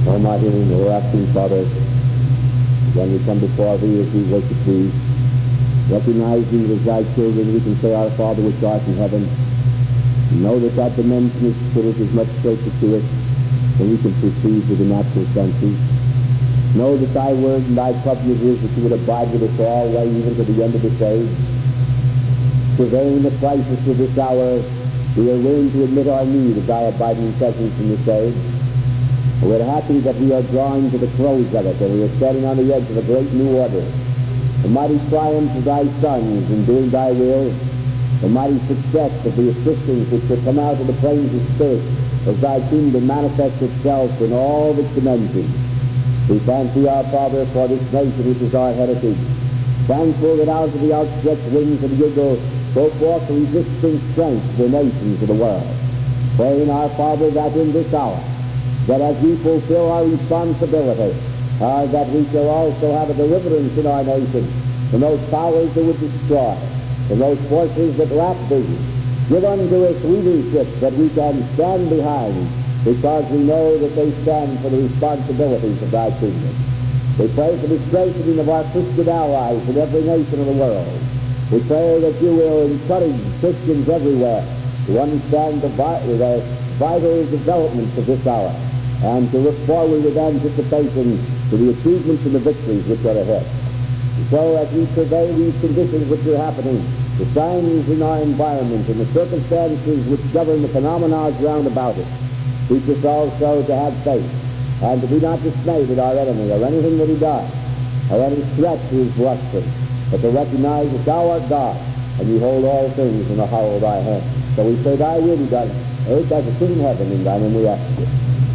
Almighty and everlasting Father, when we come before Thee as we worship Thee, recognizing as Thy children, we can say, Our Father which art in heaven. Know that that dimension of spirit is much closer to us than we can perceive with the natural senses. Know that Thy word and Thy covenant is that You would abide with us all way even to the end of this age. Surveying the crisis of this hour, we are willing to admit our need of Thy abiding presence in this age. We're happy that we are drawing to the close of it, and we are standing on the edge of a great new order. The mighty triumph of Thy sons in doing Thy will, the mighty success of the assistance which will come out of the plains of spirit as Thy kingdom manifests itself in all its dimensions. We thank Thee, our Father, for this nation which is our heritage. Thankful that out of the outstretched wings of the eagle go forth the resisting strength of the nations of the world. Praying, our Father, that in this hour, that as we fulfill our responsibility, that we shall also have a deliverance in our nation from those powers that would destroy, from those forces that lack vision. Give unto us leadership that we can stand behind, because we know that they stand for the responsibilities of Thy kingdom. We pray for the strengthening of our Christian allies in every nation of the world. We pray that You will encourage Christians everywhere to understand the vital developments of this hour, and to look forward with anticipation to the achievements and the victories which are ahead. So as we survey these conditions which are happening, the signs in our environment and the circumstances which govern the phenomena round about us, teach us also to have faith and to be not dismayed at our enemy or anything that he does, or any threat to his blessing, but to recognize that Thou art God, and You hold all things in the hollow of Thy hand. So we say, Thy will be done, earth as it is in heaven, in Thy name we ask it.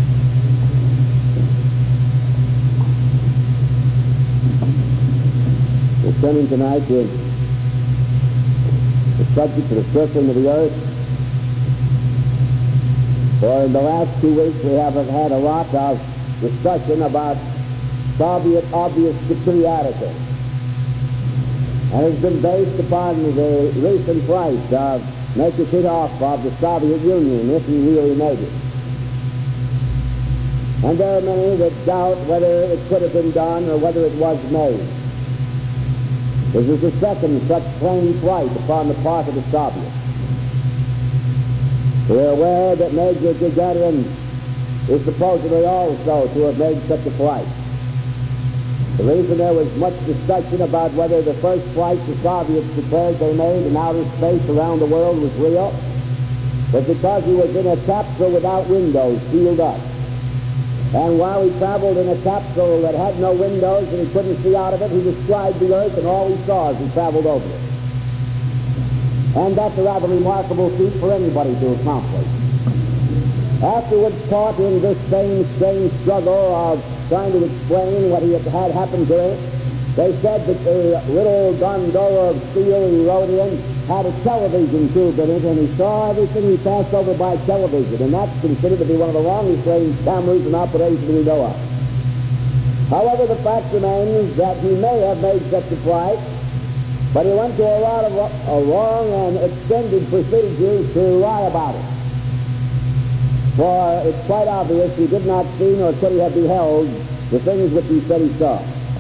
We're turning tonight to the subject of the circling of the earth. For in the last 2 weeks we have had a lot of discussion about Soviet obvious superiority. And it's been based upon the recent flight of Nekhitinov of the Soviet Union, if he really made it. And there are many that doubt whether it could have been done or whether it was made. This is the second such plain flight upon the part of the Soviets. We are aware that Major Gagarin is supposedly also to have made such a flight. The reason there was much discussion about whether the first flight the Soviets declared they made in outer space around the world was real was because he was in a capsule without windows, sealed up. And while he traveled in a capsule that had no windows and he couldn't see out of it, he described the earth and all he saw as he traveled over it. And that's a rather remarkable feat for anybody to accomplish. Afterwards, caught in this same strange struggle of trying to explain what had happened to him, they said that the little gondola of steel he rode in had a television tube in it, and he saw everything he passed over by television, and that's considered to be one of the longest range cameras in operation we know of. However, the fact remains that he may have made such a flight, but he went to a lot of long and extended procedures to lie about it. For it's quite obvious he did not see nor could he have beheld the things which he said he saw.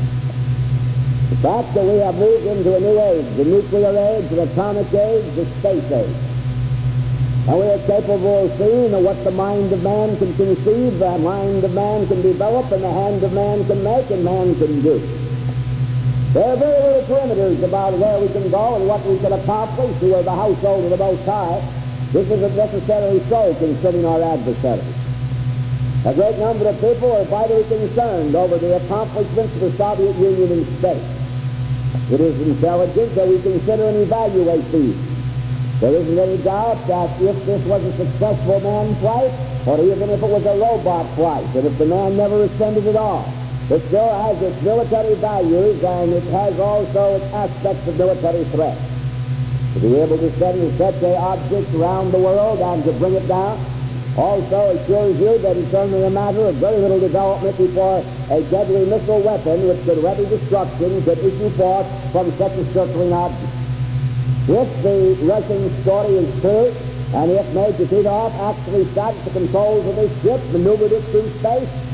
The fact that we have moved into a new age, the nuclear age, the atomic age, the space age. And we are capable of seeing what the mind of man can conceive, the mind of man can develop, and the hand of man can make, and man can do. There are very little perimeters about where we can go and what we can accomplish who are the household of the Most High. This isn't necessarily so concerning our adversaries. A great number of people are vitally concerned over the accomplishments of the Soviet Union in space. It is intelligent that we consider and evaluate these. There isn't any doubt that if this was a successful manned flight, or even if it was a robot flight, and if the man never ascended at all, it still has its military values, and it has also its aspects of military threat. To be able to send such an object around the world and to bring it down also assures you that it's only a matter of very little development before a deadly missile weapon which could ready destruction could issue forth from such a circling object. If the Russian story is true, and if Major Titov actually sat at the controls of this ship, maneuvered it through space,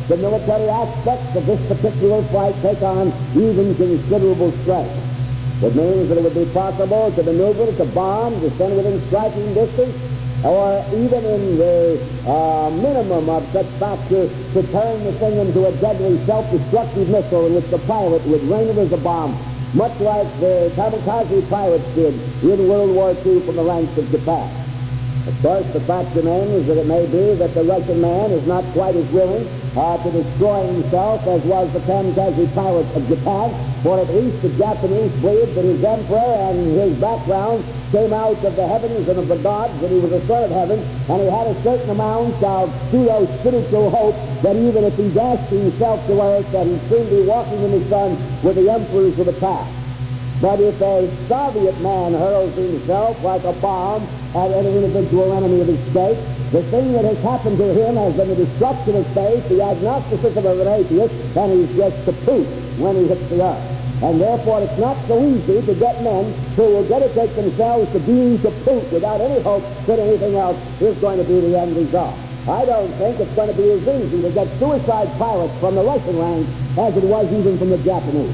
the military aspects of this particular flight take on even considerable strength. It means that it would be possible to maneuver, to bomb, to send within striking distance, or even in the minimum of such factor, to turn the thing into a deadly self-destructive missile in which the pilot would rain it as a bomb, much like the kamikaze pilots did in World War II from the ranks of Japan. Of course, the fact remains that it may be that the Russian man is not quite as willing to destroy himself as was the kamikaze pilot of Japan, for at least the Japanese believed that his emperor and his background came out of the heavens and of the gods, that he was a son of heaven, and he had a certain amount of pseudo-spiritual hope that even if he dashed himself to earth, that he'd soon be walking in the sun with the emperors of the past. But if a Soviet man hurls himself like a bomb at any individual enemy of his state, the thing that has happened to him has been the destruction of faith, the agnosticism of an atheist, and he's just kaput when he hits the earth. And therefore it's not so easy to get men who will dedicate themselves to being kaput without any hope that anything else is going to be the end result. I don't think it's going to be as easy to get suicide pilots from the Russian ranks as it was even from the Japanese.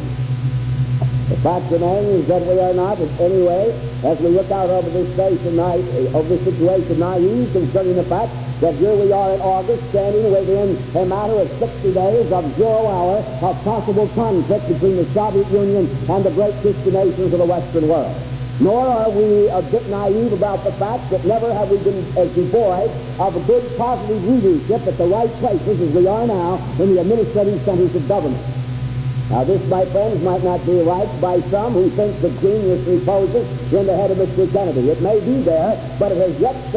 The fact remains that we are not, in any way, as we look out over this space tonight, over this situation, naive concerning the fact that here we are in August, standing within a matter of 60 days of 0 hour of possible conflict between the Soviet Union and the great Christian nations of the Western world. Nor are we a bit naive about the fact that never have we been as devoid of a good positive leadership at the right places as we are now in the administrative centers of government. Now this, my friends, might not be liked by some who think that genius reposes in the head of Mr. Kennedy. It may be there, but it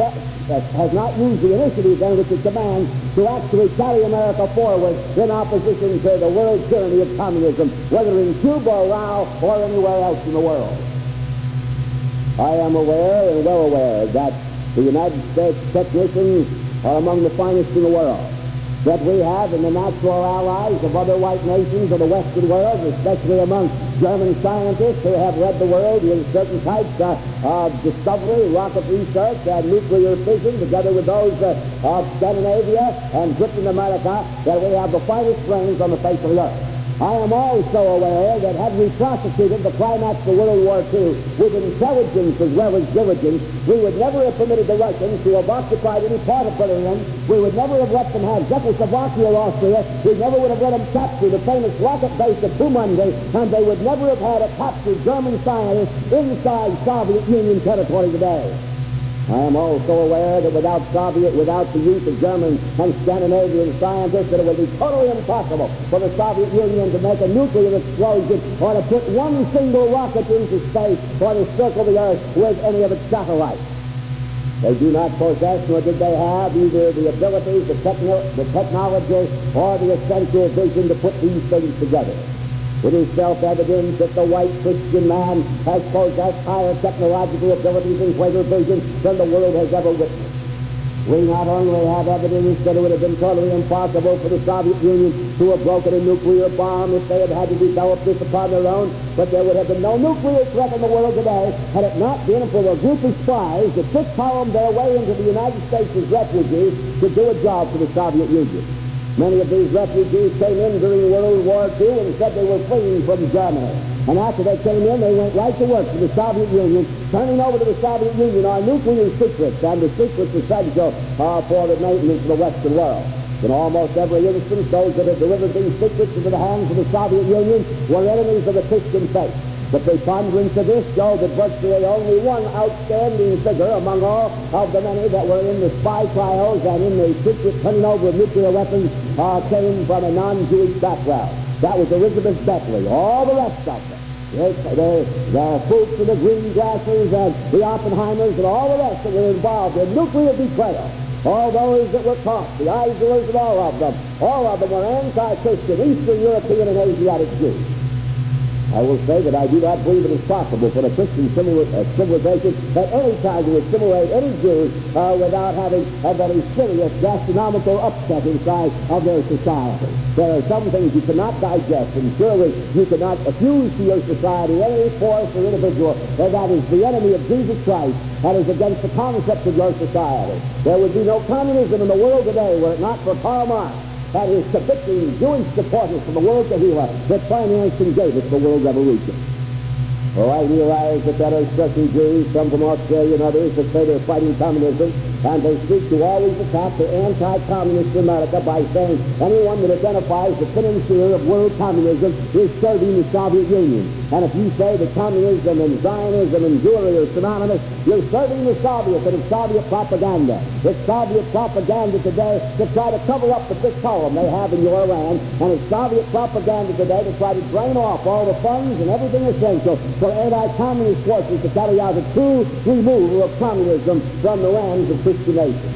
has not used the initiative then which it commands to actually carry America forward in opposition to the world tyranny of communism, whether in Cuba, Laos, or anywhere else in the world. I am aware and well aware that the United States technicians are among the finest in the world, that we have in the natural allies of other white nations of the Western world, especially among German scientists who have led the world in certain types of discovery, rocket research, and nuclear fission, together with those of Scandinavia and Britain, America, that we have the finest brains on the face of the earth. I am also aware that had we prosecuted the climax of World War II with intelligence as well as diligence, we would never have permitted the Russians to have occupied any part of Berlin. We would never have let them have Czechoslovakia or Austria. We never would have let them capture the famous rocket base of Pumundi, and they would never have had a captured German scientist inside Soviet Union territory today. I am also aware that without the use of German and Scandinavian scientists, that it would be totally impossible for the Soviet Union to make a nuclear explosion or to put one single rocket into space or to circle the Earth with any of its satellites. They do not possess, nor did they have, either the abilities, the technology, or the essential vision to put these things together. It is self-evident that the white Christian man has possessed higher technological abilities and greater vision than the world has ever witnessed. We not only have evidence that it would have been totally impossible for the Soviet Union to have broken a nuclear bomb if they had had to develop this upon their own, but there would have been no nuclear threat in the world today had it not been for a group of spies that trick-columned their way into the United States as refugees to do a job for the Soviet Union. Many of these refugees came in during World War II and said they were fleeing from Germany. And after they came in, they went right to work for the Soviet Union, turning over to the Soviet Union our nuclear secrets and the secrets essential for the maintenance of the Western world. In almost every instance, those that had delivered these secrets into the hands of the Soviet Union were enemies of the Christian faith. The preponderance of this showed that virtually only one outstanding figure among all of the many that were in the spy trials and in the secret turning over of nuclear weapons came from a non-Jewish background. That was Elizabeth Beckley. All the rest of them, the Fuchs and the Green Grasses and the Oppenheimers and all the rest that were involved in nuclear betrayal, all those that were caught, the Eiselers and all of them were anti-Christian, Eastern European and Asiatic Jews. I will say that I do not believe it is possible for a Christian civilization at any time to assimilate any Jews without having a very serious gastronomical upset inside of their society. There are some things you cannot digest, and surely you cannot fuse to your society any force or individual that is the enemy of Jesus Christ, that is against the concept of your society. There would be no communism in the world today were it not for Karl Marx that is convicting Jewish supporters from the world Kahila that financed and gave us the world revolution. Oh, I realize that there are certain Jews, some from Australia and others, that say they're fighting communism, and they seek to always attack the anti-communist America by saying anyone that identifies the financier of world communism is serving the Soviet Union. And if you say that communism and Zionism and Jewry are synonymous, you're serving the Soviets, and it's Soviet propaganda. It's Soviet propaganda today to try to cover up the big problem they have in your land, and it's Soviet propaganda today to try to drain off all the funds and everything essential for anti-communist forces to carry out a true removal of communism from the lands of Christian nations.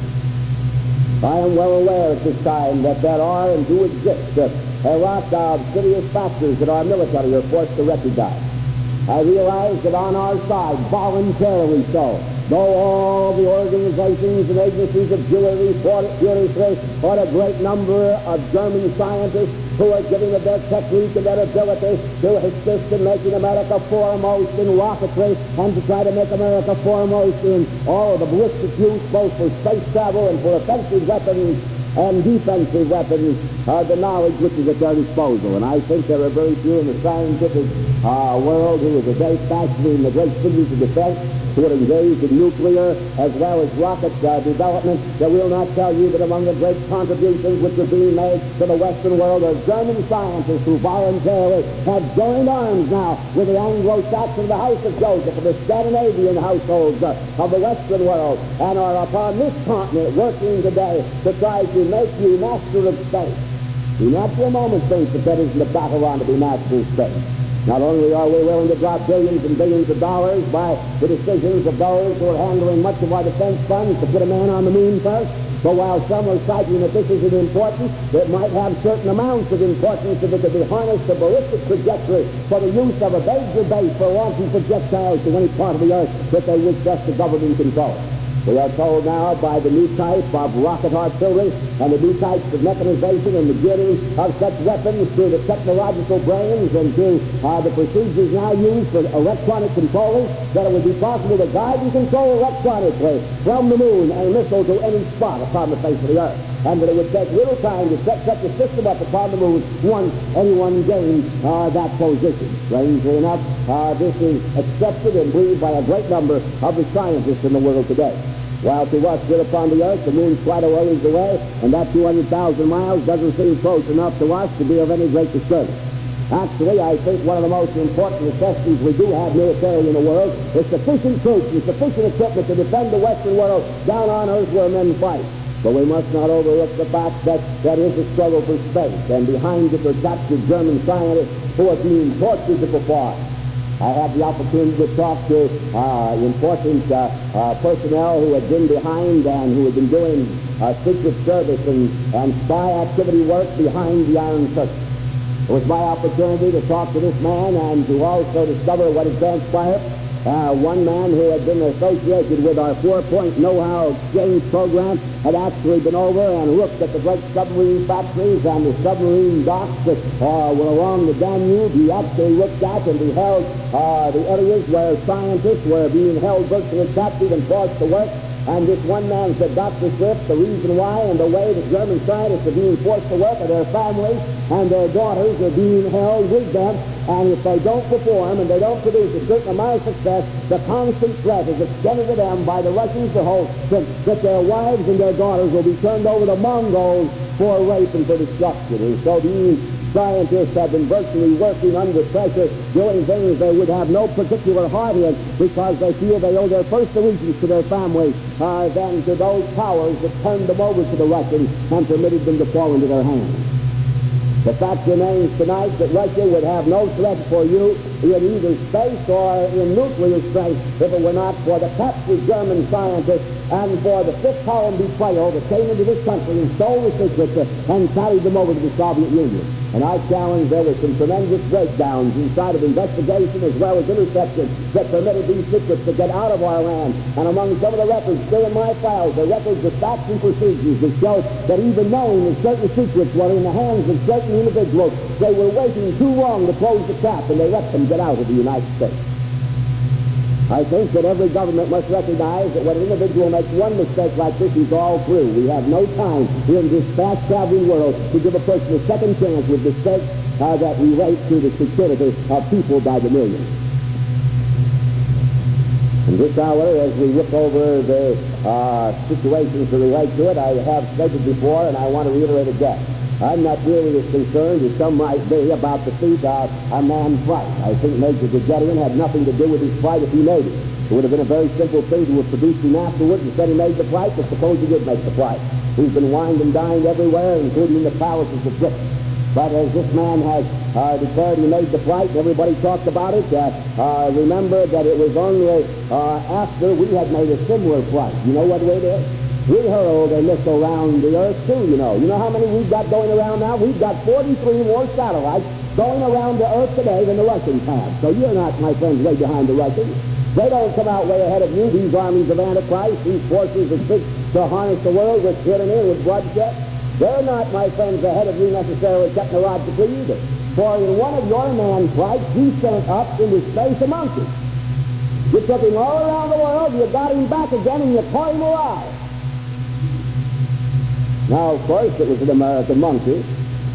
I am well aware at this time that there are and do exist a lot of serious factors that our military are forced to recognize. I realize that on our side, voluntarily so, though all the organizations and agencies of Jewry fought furiously, or a great number of German scientists who are giving of their technique and their ability to assist in making America foremost in rocketry and to try to make America foremost in all of the ballistic use, both for space travel and for offensive weapons and defensive weapons, the knowledge which is at their disposal. And I think there are very few in the scientific world who are today fashioning the great figures of defense who are engaged in nuclear as well as rocket development that will not tell you that among the great contributions which are being made to the Western world are German scientists who voluntarily have joined arms now with the Anglo-Saxon, the House of Joseph, and the Scandinavian households of the Western world, and are upon this continent working today to try to make you master of space. Do not for a moment think that that isn't a battle on to be master of space. Not only are we willing to drop billions and billions of dollars by the decisions of those who are handling much of our defense funds to put a man on the moon first, but while some are citing that this isn't important, it might have certain amounts of importance if it could be harnessed to ballistic trajectory for the use of a major base for launching projectiles to any part of the earth that they wish us to govern and control. We are told now by the new type of rocket artillery and the new types of mechanization and the gearing of such weapons to the technological brains and to the procedures now used for electronic controllers that it would be possible to guide and control electronically from the moon a missile to any spot upon the face of the earth. And that it would take little time to set such a system up upon the moon once anyone gained that position. Strangely enough, this is accepted and believed by a great number of the scientists in the world today. While to us here upon the earth, the moon's quite a ways away, and that 200,000 miles doesn't seem close enough to us to be of any great disturbance. Actually, I think one of the most important necessities we do have militarily in the world is sufficient troops and sufficient equipment to defend the Western world down on earth where men fight. But we must not overlook the fact that there is a struggle for space, and behind it are captured German scientists who are being tortured to perform. I had the opportunity to talk to important personnel who had been behind and who had been doing secret service and spy activity work behind the Iron Curtain. It was my opportunity to talk to this man and to also discover what had transpired. One man who had been associated with our 4-point know-how exchange program had actually been over and looked at the great submarine factories and the submarine docks that were along the Danube. He actually looked at and beheld the areas where scientists were being held virtually captive and forced to work. And this one man said, Dr. Swift, the reason why and the way that German scientists are being forced to work are their families and their daughters are being held with them. And if they don't perform and they don't produce a certain amount of success, the constant threat is extended to them by the Russians to hope that their wives and their daughters will be turned over to Mongols for rape and for destruction. And so these scientists have been virtually working under pressure, doing things they would have no particular heart in because they feel they owe their first allegiance to their families than to those powers that turned them over to the Russians and permitted them to fall into their hands. The fact remains tonight that Russia would have no threat for you in either space or in nuclear strength if it were not for the captured German scientists and for the fifth column betrayal that came into this country and stole the secrets and carried them over to the Soviet Union. And I challenge there were some tremendous breakdowns inside of investigation as well as interception that permitted these secrets to get out of our land. And among some of the records still in my files are records of facts and procedures that show that even knowing that certain secrets were in the hands of certain individuals, they were waiting too long to close the cap and they let them get out of the United States. I think that every government must recognize that when an individual makes one mistake like this, he's all through. We have no time here in this fast-traveling world to give a person a second chance with mistakes that relate to the security of people by the millions. In this hour, as we look over the situations that relate to it, I have stated before, and I want to reiterate again. I'm not really as concerned as some might be about the feat of a man's fight. I think Major Gegedian had nothing to do with his fight if he made it. It would have been a very simple thing to have produced him afterwards and said he made the fight, but suppose he did make the fight. He's been wined and dined everywhere, including the palaces of Britain. But as this man has declared he made the flight, and everybody talked about it, remember that it was only after we had made a similar flight. You know what we did? We hurled a missile around the earth, too, you know. You know how many we've got going around now? We've got 43 more satellites going around the earth today than the Russians have. So you're not, my friends, way behind the Russians. They don't come out way ahead of you, these armies of Antichrist, these forces that seek to harness the world with tyranny and with bloodshed. They're not, my friends, ahead of you necessarily technologically either. For in one of your man flights, you sent up into space a monkey. You took him all around the world, you got him back again, and you caught him alive. Now, of course, it was an American monkey.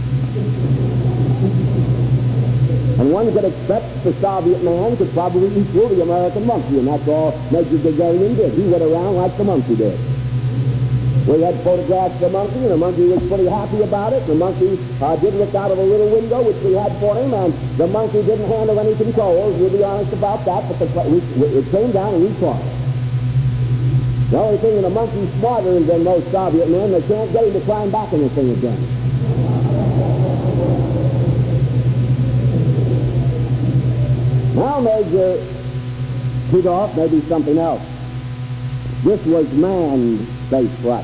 And one could expect the Soviet man could probably equal the American monkey, and that's all Major Gagarin did. He went around like the monkey did. We had photographs of the monkey, and the monkey was pretty happy about it. The monkey did look out of a little window, which we had for him, and the monkey didn't handle any controls. We'll be honest about that, but it came down and we caught it. The only thing that a monkey's smarter than most Soviet men, they can't get him to climb back in the thing again. Now, Major Titov, maybe something else. This was manned space flight.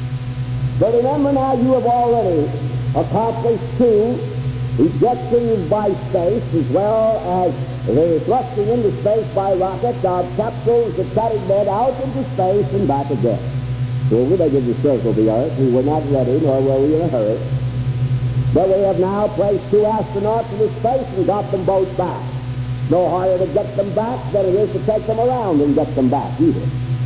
But remember now, you have already accomplished 2 ejections by space as well as the thrusting into space by rockets of capsules that carried men out into space and back again. So they didn't circle the earth. We were not ready, nor were we in a hurry. But we have now placed 2 astronauts into space and got them both back. No harder to get them back than it is to take them around and get them back either.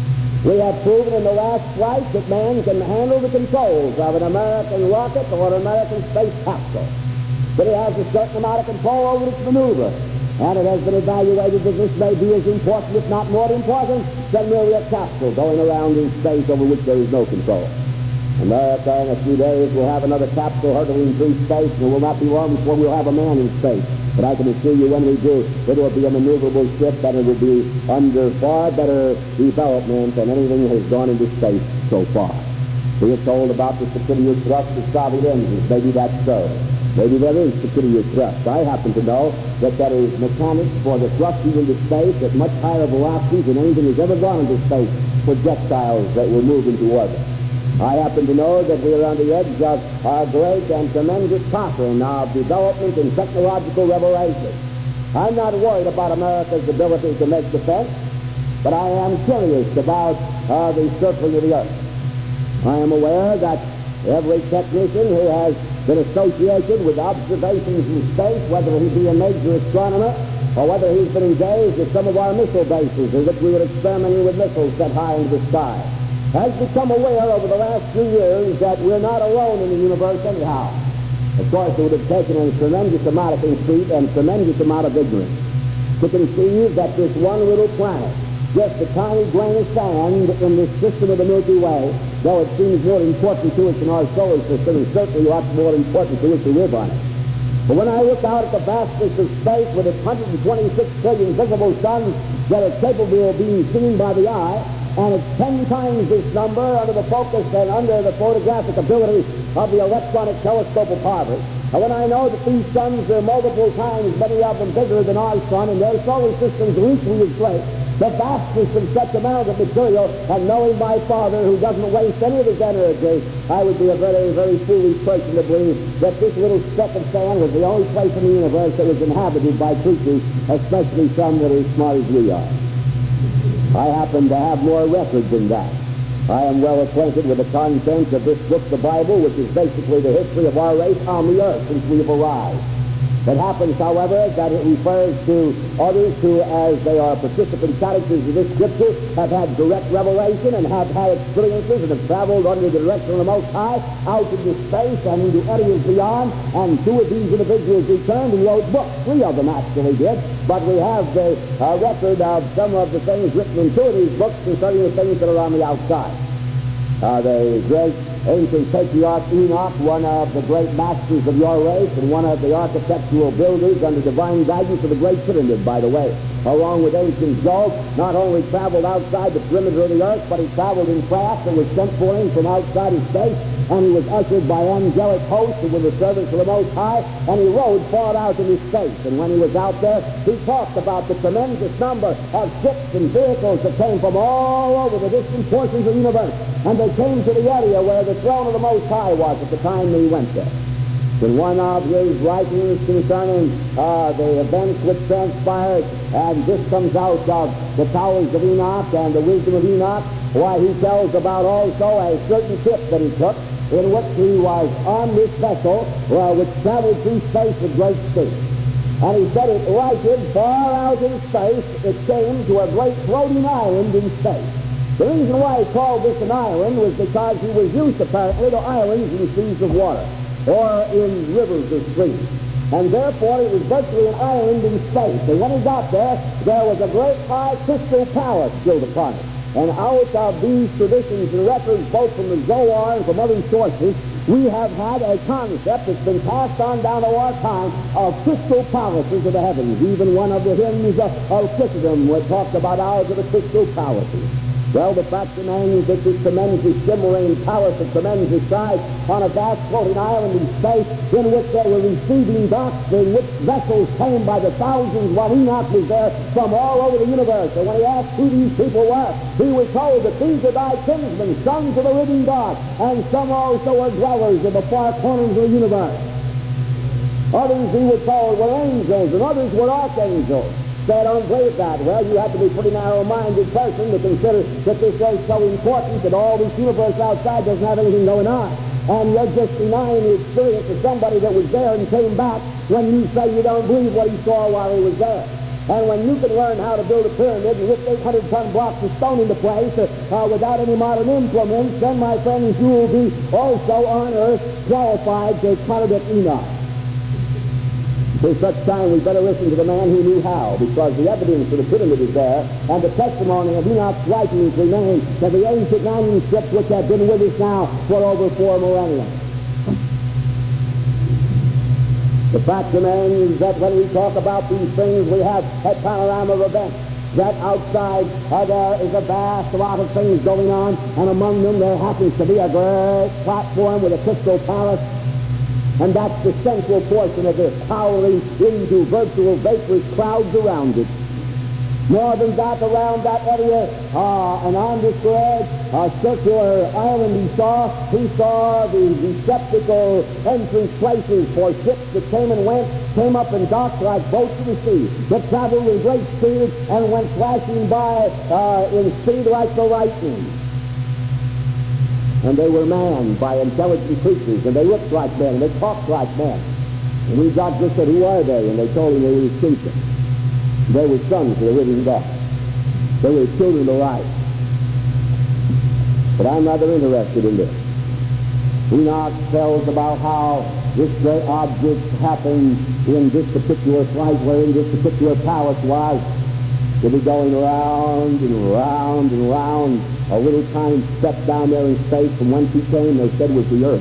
We have proven in the last flight that man can handle the controls of an American rocket or an American space capsule. But it has a certain amount of control over its maneuver. And it has been evaluated that this may be as important, if not more important, than merely a capsule going around in space over which there is no control. America in a few days will have another capsule hurtling through space, and it will not be long before we'll have a man in space. But I can assure you when we do, it will be a maneuverable ship, and it will be under far better development than anything that has gone into space so far. We are told about the superior thrust of Soviet engines. Maybe that's so. Maybe there is superior thrust. I happen to know that there is mechanics for the thrusting into space at much higher velocities than anything has ever gone into space, projectiles that will move into orbit. I happen to know that we are on the edge of a great and tremendous pattern of development and technological revelation. I'm not worried about America's ability to make defense, but I am curious about the circling of the earth. I am aware that every technician who has been associated with observations in space, whether he be a major astronomer or whether he's been engaged at some of our missile bases in which we were experimenting with missiles set high into the sky, has become aware over the last few years that we're not alone in the universe anyhow. Of course, it would have taken a tremendous amount of conceit and tremendous amount of ignorance to conceive that this one little planet, just a tiny grain of sand in this system of the Milky Way, though it seems more important to us in our solar system, and certainly lots more important to us to live on it. But when I look out at the vastness of space with its 126 trillion visible suns that are capable of being seen by the eye, and it's 10 times this number under the focus and under the photographic ability of the electronic telescope of Harvard, and when I know that these suns are multiple times, many of them bigger than our sun, and their solar systems are equally as great, the vastness of such amount of material, and knowing my Father who doesn't waste any of his energy, I would be a very, very foolish person to believe that this little speck of sand was the only place in the universe that was inhabited by creatures, especially some that are as smart as we are. I happen to have more records than that. I am well acquainted with the contents of this book, the Bible, which is basically the history of our race on the earth since we have arrived. It happens, however, that it refers to others who, as they are participant characters of this scripture, have had direct revelation and have had experiences and have traveled under the direction of the Most High out into space and into areas beyond. And two of these individuals returned and wrote books. Three of them actually did. But we have the record of some of the things written in two of these books concerning the things that are on the outside. The great ancient patriarch Enoch, one of the great masters of your race and one of the architectural builders under divine guidance of the Great Pyramid, by the way, along with ancient Job, not only traveled outside the perimeter of the earth, but he traveled in craft and was sent for him from outside of space, and he was ushered by angelic hosts who were the servants of the Most High, and he rode far out into space. And when he was out there, he talked about the tremendous number of ships and vehicles that came from all over the distant portions of the universe, and they came to the area where the throne of the Most High was at the time he went there. In one of his writings concerning the events which transpired, and this comes out of the Towers of Enoch and the Wisdom of Enoch, why he tells about also a certain ship that he took, in which he was on this vessel, which traveled through space at great speed. And he said it lighted far out in space. It came to a great floating island in space. The reason why he called this an island was because he was used apparently to islands in seas of water, or in rivers or streams. And therefore it was virtually an island in space. And when he got there, there was a great high crystal palace built upon it. And out of these traditions and records, both from the Zohar and from other sources, we have had a concept that's been passed on down to our time of crystal palaces of the heavens. Even one of the hymns of Christendom talked about ours of the crystal palaces. Well, the fact remains that this tremendous shimmering palace of tremendous size on a vast floating island in space, in which there were receiving docks, in which vessels came by the thousands while Enoch was there from all over the universe. And when he asked who these people were, he was told that these are thy kinsmen, sons of the living God, and some also are dwellers of the far corners of the universe. Others, he was told, were angels, and others were archangels. They don't believe that. Well, you have to be a pretty narrow-minded person to consider that this is so important that all this universe outside doesn't have anything going on. And you're just denying the experience of somebody that was there and came back when you say you don't believe what he saw while he was there. And when you can learn how to build a pyramid and lift 800-ton blocks of stone into place without any modern implements, then, my friends, you will be also on earth qualified to contradict Enoch. For such time, we better listen to the man who knew how, because the evidence for the pyramid is there, and the testimony of Enoch's writings remain to the ancient manuscripts which have been with us now for over 4 millennia. The fact remains that when we talk about these things, we have a panorama of events. That outside there is a vast lot of things going on, and among them there happens to be a great platform with a crystal palace. And that's the central portion of this, towering into virtual vaporous clouds around it. More than that, around that area, and on this ledge, a circular island he saw the receptacle entrance places for ships that came and went, came up and docked like boats of the sea, that traveled with great speed and went flashing by in speed like the lightning. And they were manned by intelligent creatures, and they looked like men, and they talked like men. And we got just said, who are they? And they told him they were his children. They were sons of the living God. They were children of light. But I'm rather interested in this. Enoch tells about how this great object happened in this particular flight, wherein this particular palace was. To be going round and round and round, a little tiny step down there in space from whence he came, they said was the earth.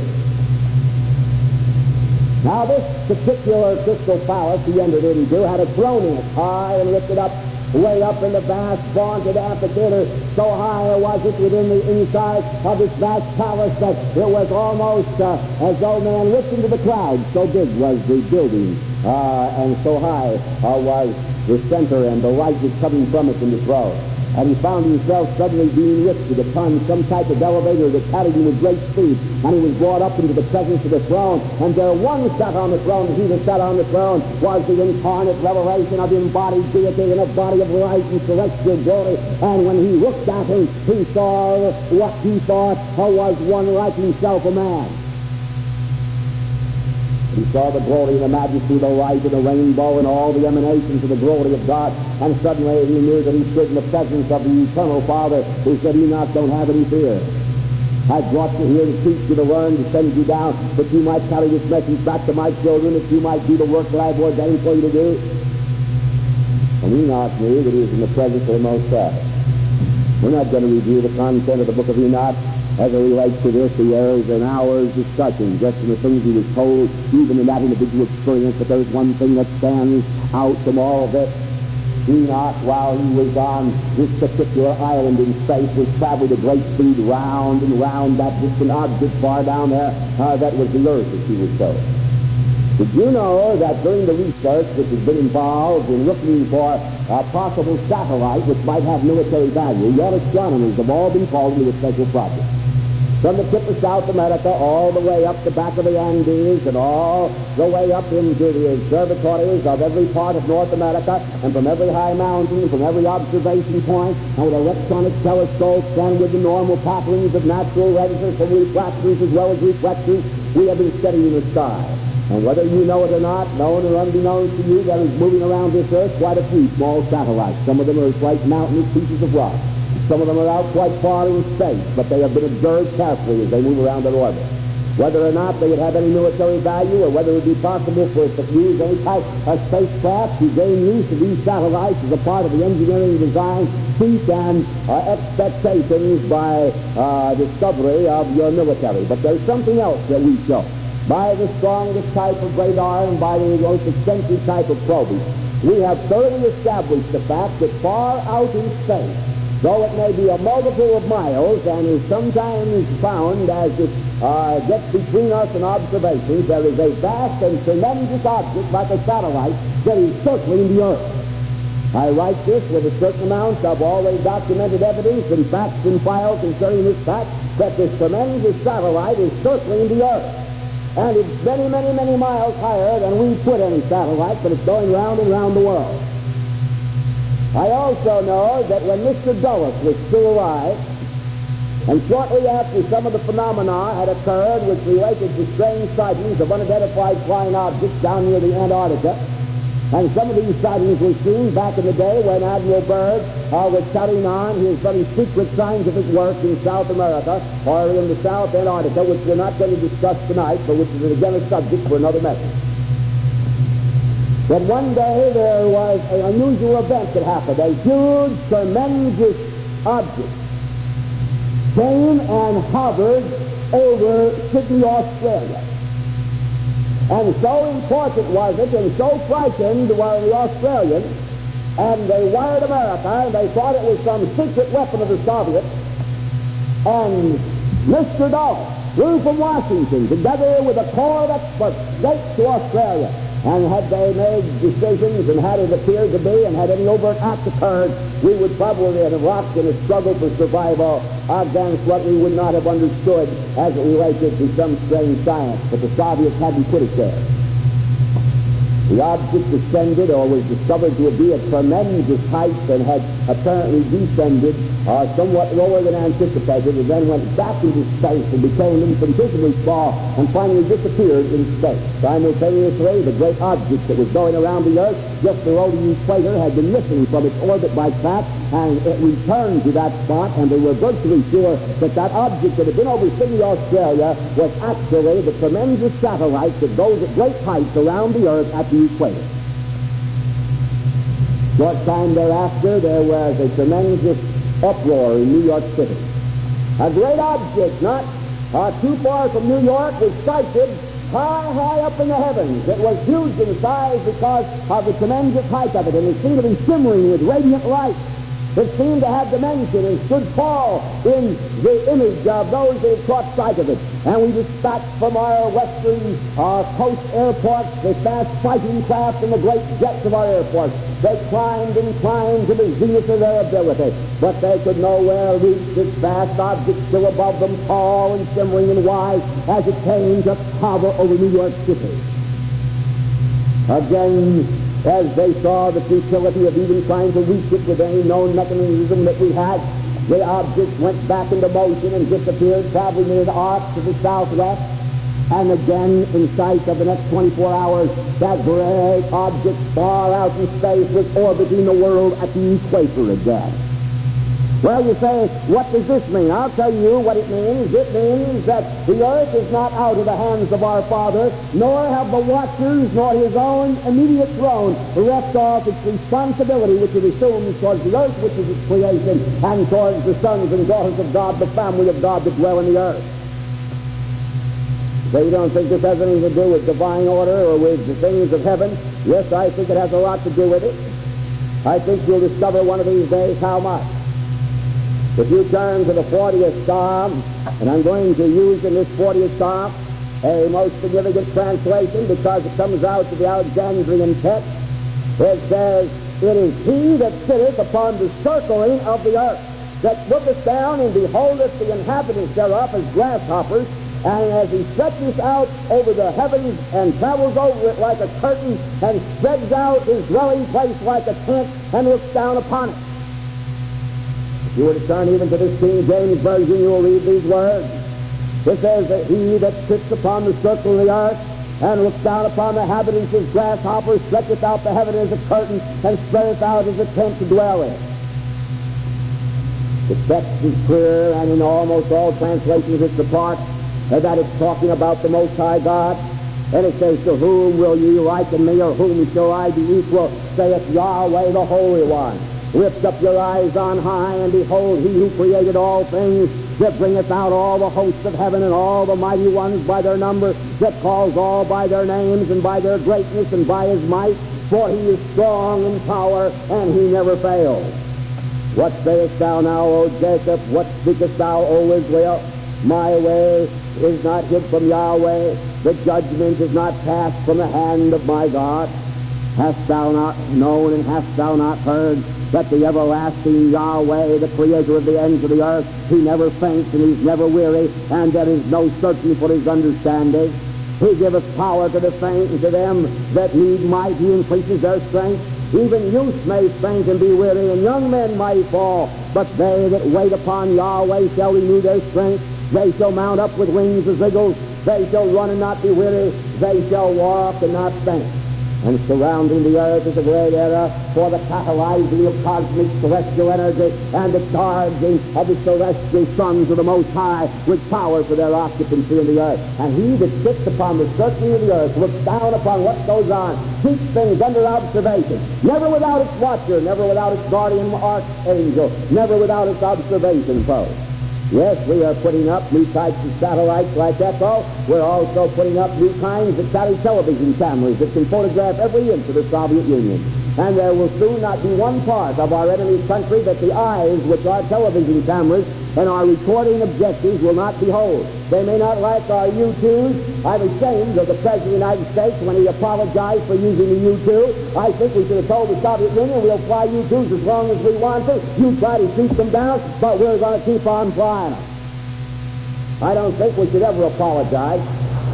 Now this particular crystal palace he entered into had a throne in it, high and lifted up, way up in the vast vaunted amphitheater. So high was it within the inside of this vast palace that it was almost as though man looked into the clouds. So big was the building, and so high was the center and the light was coming from it in the throne. And he found himself suddenly being lifted upon some type of elevator that carried him with great speed. And he was brought up into the presence of the throne. And there one sat on the throne, and he that sat on the throne was the incarnate revelation of embodied deity in a body of light and celestial glory. And when he looked at him, he saw what he thought was one like himself, a man. He saw the glory and the majesty, the light and the rainbow and all the emanations of the glory of God. And suddenly he knew that he stood in the presence of the eternal Father, who said, Enoch, don't have any fear. I brought you here to teach you to learn, to send you down, that you might carry this message back to my children, that you might do the work that I've ordained for you to do. And Enoch knew that he was in the presence of the Most High. We're not going to review the content of the book of Enoch as it relates to this, the hours and hours discussion, just in the things he was told, even in that individual experience. But there's one thing that stands out from all of it. Enoch, while he was on this particular island in space, was traveling at great speed round and round that distant object far down there. That was the earth, as he was told. Did you know that during the research which has been involved in looking for a possible satellite which might have military value, yet astronomers have all been called into a special project? From the tip of South America all the way up the back of the Andes and all the way up into the observatories of every part of North America, and from every high mountain, from every observation point, and with electronic telescopes and with the normal patterns of natural lenses and refractors as well as reflectors, we have been studying the sky. And whether you know it or not, known or unbeknownst to you, there is moving around this earth quite a few small satellites. Some of them are quite mountainous pieces of rock. Some of them are out quite far in space, but they have been observed carefully as they move around their orbit. Whether or not they would have any military value, or whether it would be possible for us to use any type of spacecraft to gain use of these satellites as a part of the engineering design, feat, and expectations by discovery of your military. But there's something else that we show. By the strongest type of radar and by the most extensive type of probing, we have thoroughly established the fact that far out in space, though it may be a multiple of miles and is sometimes found as it gets between us and observations, there is a vast and tremendous object like a satellite that is circling the earth. I write this with a certain amount of already documented evidence and facts and files concerning this fact that this tremendous satellite is circling the earth. And it's many, many, many miles higher than we put any satellite, but it's going round and round the world. I also know that when Mr. Dulles was still alive, and shortly after some of the phenomena had occurred which related to strange sightings of unidentified flying objects down near the Antarctica, and some of these sightings were seen back in the day when Admiral Byrd was carrying on his very secret scientific work in South America, or in the South Antarctica, which we're not going to discuss tonight, but which is again a subject for another message. But one day there was an unusual event that happened. A huge, tremendous object came and hovered over Sydney, Australia. And so important was it, and so frightened were the Australians, and they wired America, and they thought it was some secret weapon of the Soviets. And Mr. Dulles flew from Washington, together with a corps of experts, straight to Australia. And had they made decisions, and had it appeared to be, and had any overt act occurred, we would probably have rocked in a struggle for survival against what we would not have understood as it related to some strange science. But the Soviets hadn't put it there. The object descended, or was discovered to be at tremendous height, and had apparently descended somewhat lower than anticipated, and then went back into space and became infinitesimally small, and finally disappeared in space. Simultaneously, the great object that was going around the Earth just below the equator had been missing from its orbit by track, and it returned to that spot, and they were virtually sure that that object that had been over Sydney, Australia, was actually the tremendous satellite that goes at great heights around the Earth at the equator. Short time thereafter, there was a tremendous uproar in New York City. A great object, not too far from New York, was sighted high, high up in the heavens. It was huge in size because of the tremendous height of it, and it seemed to be shimmering with radiant light. It seemed to have dimension and stood tall in the image of those that had caught sight of it. And we dispatched from our western coast airports the fast fighting craft and the great jets of our airports. They climbed and climbed to the zenith of their ability, but they could nowhere reach this vast object still above them, tall and shimmering and wide, as it came to hover over New York City. Again, as they saw the futility of even trying to reach it with any known mechanism that we had, the object went back into motion and disappeared, traveling in an arc to the southwest. And again, in sight of the next 24 hours, that great object far out in space was orbiting the world at the equator again. Well, you say, what does this mean? I'll tell you what it means. It means that the earth is not out of the hands of our Father, nor have the watchers, nor his own immediate throne left off its responsibility, which it assumes towards the earth, which is its creation, and towards the sons and daughters of God, the family of God that dwell in the earth. So you don't think this has anything to do with divine order or with the things of heaven? Yes, I think it has a lot to do with it. I think you'll discover one of these days how much. If you turn to the 40th Psalm, and I'm going to use in this 40th Psalm a most significant translation because it comes out to the Alexandrian text, it says, "It is he that sitteth upon the circling of the earth, that looketh down and beholdeth the inhabitants thereof as grasshoppers, and as he stretches out over the heavens and travels over it like a curtain, and spreads out his dwelling place like a tent, and looks down upon it." If you were to turn even to this King James Version, you will read these words. It says that he that sits upon the circle of the earth and looks down upon the inhabitants as grasshoppers, stretcheth out the heaven as a curtain, and spreadeth out as a tent to dwell in. The text is clear, and in almost all translations it's the part that it's talking about the Most High God. And it says, "To whom will ye liken me, or whom shall I be equal? Saith Yahweh the Holy One. Lift up your eyes on high, and behold, he who created all things, that bringeth out all the hosts of heaven and all the mighty ones by their number, that calls all by their names and by their greatness and by his might. For he is strong in power, and he never fails. What sayest thou now, O Jacob? What speakest thou, O Israel? My way is not hid from Yahweh. The judgment is not passed from the hand of my God. Hast thou not known, and hast thou not heard, that the everlasting Yahweh, the creator of the ends of the earth, he never faints and he's never weary, and there is no searching for his understanding. He giveth power to the faint, and to them that need might he increases their strength. Even youth may faint and be weary, and young men may fall, but they that wait upon Yahweh shall renew their strength. They shall mount up with wings as eagles. They shall run and not be weary. They shall walk and not faint. And surrounding the earth is a great era for the catalyzing of cosmic celestial energy and the charging of the celestial sons of the Most High with power for their occupancy in the earth. And he that sits upon the circling of the earth looks down upon what goes on, keeps things under observation, never without its watcher, never without its guardian archangel, never without its observation post. Yes, we are putting up new types of satellites like Echo. We're also putting up new kinds of television cameras that can photograph every inch of the Soviet Union. And there will soon not be one part of our enemy's country that the eyes which our television cameras and our recording objectives will not behold. They may not like our U-2s. I'm ashamed of the President of the United States when he apologized for using the U-2. I think we should have told the Soviet Union we'll fly U-2s as long as we want to. You try to shoot them down, but we're going to keep on flying them. I don't think we should ever apologize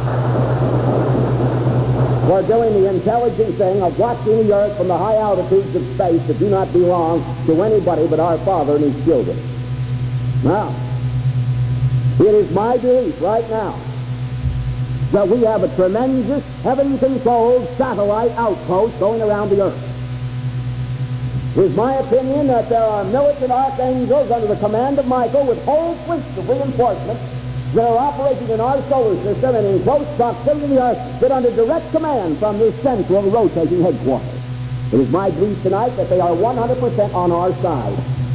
for doing the intelligent thing of watching the earth from the high altitudes of space that do not belong to anybody but our Father and his children. Now, it is my belief right now that we have a tremendous heaven-controlled satellite outpost going around the earth. It is my opinion that there are militant archangels under the command of Michael with whole fleets of reinforcements that are operating in our solar system and in close proximity to the earth, that under direct command from this central rotating headquarters. It is my belief tonight that they are 100% on our side.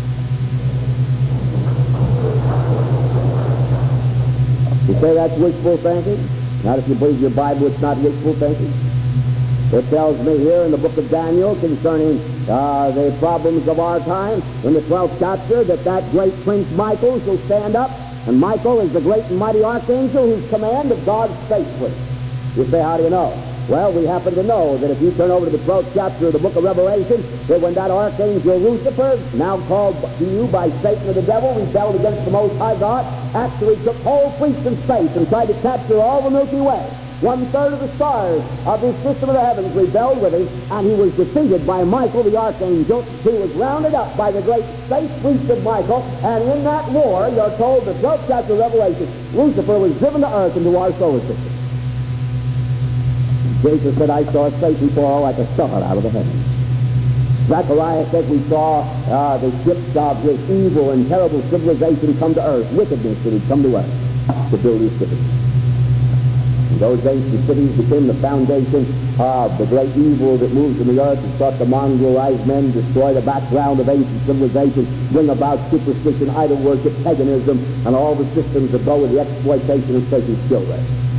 You say that's wishful thinking? Not if you believe your Bible, it's not wishful thinking. It tells me here in the book of Daniel concerning the problems of our time, in the 12th chapter, that great Prince Michael shall stand up, and Michael is the great and mighty archangel whose command of God's space fleet. You say, how do you know? Well, we happen to know that if you turn over to the 12th chapter of the book of Revelation, that when that archangel Lucifer, now called to you by Satan or the devil, rebelled against the Most High God, actually took whole fleets in space and tried to capture all the Milky Way. 1/3 of the stars of this system of the heavens rebelled with him, and he was defeated by Michael the archangel. He was rounded up by the great space fleets of Michael, and in that war, you're told, the 12th chapter of Revelation, Lucifer was driven to earth into our solar system. Jesus said, I saw Satan fall like a star out of the heavens. Zechariah said we saw the ships of his evil and terrible civilization come to earth, wickedness that had come to earth to build his cities. In those ancient cities became the foundation of the great evil that moves in the earth and sought to mongrelize men, destroy the background of ancient civilization, bring about superstition, idol worship, paganism, and all the systems that go with the exploitation of Satan's children.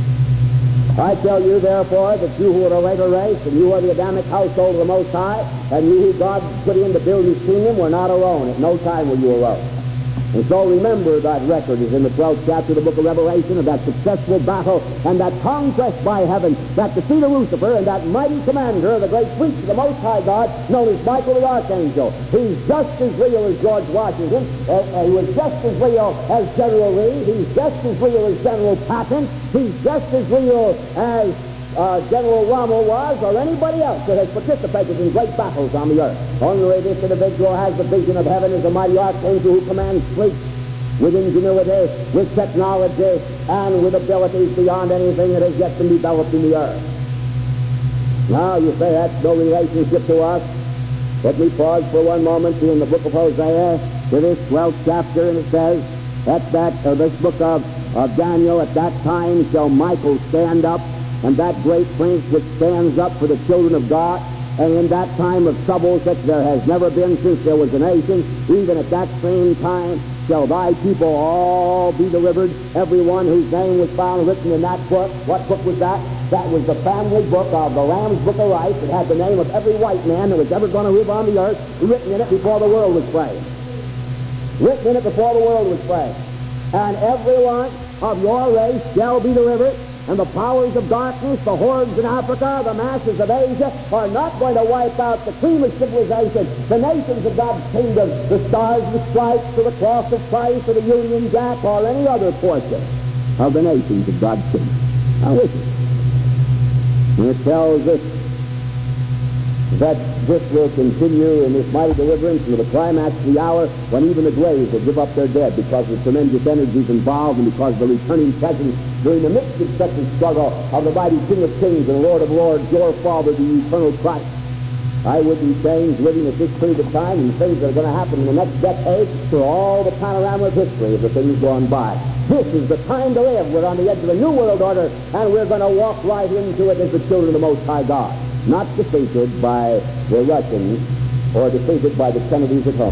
I tell you, therefore, that you who are a later race, and you are the Adamic household of the Most High, and you who God put in to build his kingdom, were not alone. At no time were you alone. And so remember that record is in the 12th chapter of the book of Revelation, of that successful battle and that conquest by heaven, that defeat of Lucifer and that mighty commander of the great fleets of the Most High God, known as Michael the Archangel. He's just as real as George Washington. He was just as real as General Lee. He's just as real as General Patton. He's just as real as General Rommel was, or anybody else that has participated in great battles on the earth. Only this individual has the vision of heaven as a mighty archangel who commands fleets with ingenuity, with technology, and with abilities beyond anything that has yet been developed in the earth. Now, you say that's no relationship to us. Let me pause for one moment in the book of Hosea to this 12th chapter, and it says, this book of Daniel, at that time shall Michael stand up, and that great prince which stands up for the children of God, and in that time of trouble such there has never been since there was a nation, even at that same time shall thy people all be delivered, every one whose name was found written in that book. What book was that? That was the family book of the Lamb's Book of Life. It had the name of every white man that was ever going to live on the earth written in it before the world was framed. Written in it before the world was framed. And every one of your race shall be delivered. And the powers of darkness, the hordes in Africa, the masses of Asia, are not going to wipe out the cream of civilization, the nations of God's kingdom, the stars, the stripes, or the cross of Christ, or the Union Jack, or any other portion of the nations of God's kingdom. Now listen. And it tells us that this will continue in this mighty deliverance into the climax of the hour when even the graves will give up their dead because of the tremendous energies involved and because of the returning presence during the midst of such a struggle of the mighty King of Kings and Lord of Lords, your Father, the eternal Christ. I wouldn't change living at this period of time and things that are going to happen in the next decade for all the panorama of history of the things gone by. This is the time to live. We're on the edge of a new world order, and we're going to walk right into it as the children of the Most High God. Not defeated by the Russians or defeated by the Kennedys at home.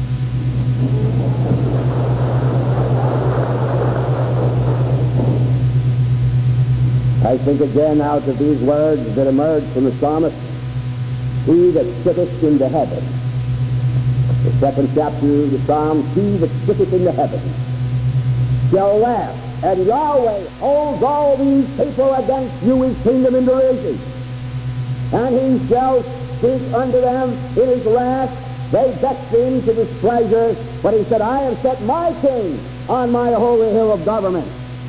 I think again out of these words that emerge from the psalmist, he that sitteth in the heavens. The second chapter of the Psalm, he that sitteth in the heavens shall laugh, and Yahweh holds all these people against you his kingdom in derision. And he shall speak unto them in his wrath. They vexed him to displeasure, but he said, I have set my king on my holy hill of government.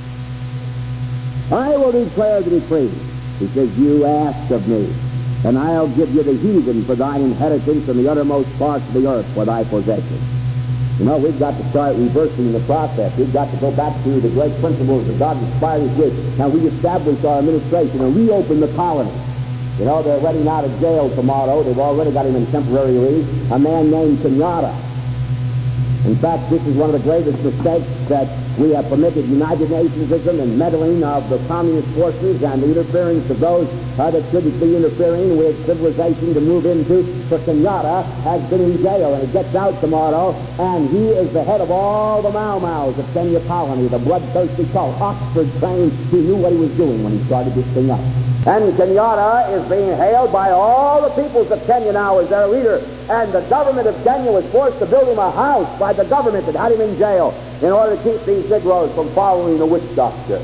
I will declare the decree. He says, you ask of me, and I'll give you the heathen for thine inheritance and the uttermost parts of the earth for thy possession. You know, we've got to start reversing the process. We've got to go back to the great principles that God inspired us with, and reestablish our administration and reopen the colony. You know, they're letting out of jail tomorrow. They've already got him in temporary release, a man named Kenyatta. In fact, this is one of the greatest mistakes that we have permitted United Nationsism and meddling of the communist forces and the interference of those that shouldn't be interfering with civilization to move into. For Kenyatta has been in jail, and he gets out tomorrow, and he is the head of all the Mau Maus of Kenya Colony, the bloodthirsty cult, Oxford trained. He knew what he was doing when he started this thing up. And Kenyatta is being hailed by all the peoples of Kenya now as their leader. And the government of Kenya was forced to build him a house by the government that had him in jail in order to keep these Negroes from following the witch doctor.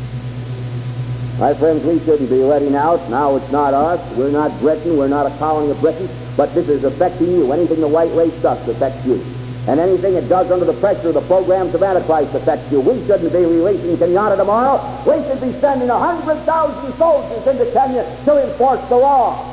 My friends, we shouldn't be letting out. Now it's not us. We're not Britain. We're not a colony of Britain. But this is affecting you. Anything the white race does affects you. And anything it does under the pressure of the programs of Antichrist affects you. We shouldn't be releasing Kenyatta tomorrow. We should be sending 100,000 soldiers into Kenya to enforce the law.